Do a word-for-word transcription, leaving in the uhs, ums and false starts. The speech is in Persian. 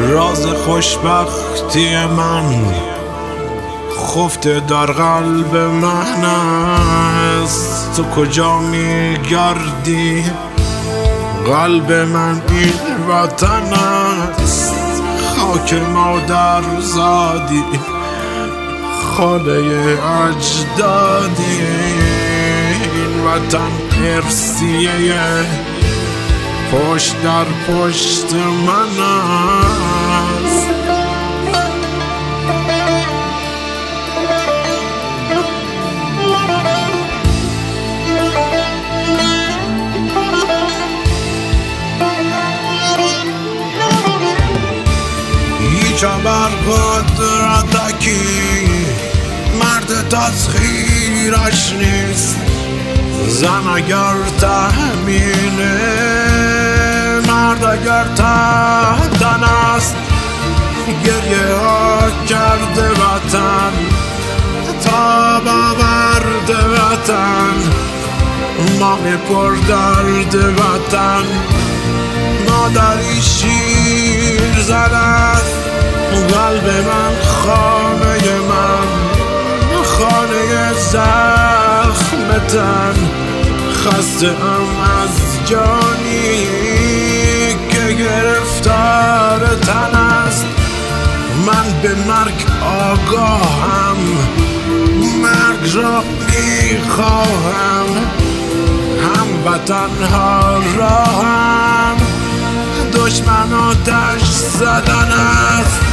راز خوشبختی من خفته در قلب من است. تو کجا میگردی؟ قلب من این وطن است. خاک مادر زادی، خانه اجدادی. این وطن ارثیه پشت در پشت من است. هیچ بر قدرتکی مرد تسخیرش نیست. زن اگر تحمیله، مرد اگر تحتن است. گریه ها کرده وطن تا باورد وطن. مامی پر درد وطن، مادری شیر زند. قلب من خانه من، خانه زخم تن. خسته ام از جانی که گرفتار تن است. من به مرگ آگاهم، مرگ را میخواهم. هم وطن ها راهم، دشمن آتش زدن است.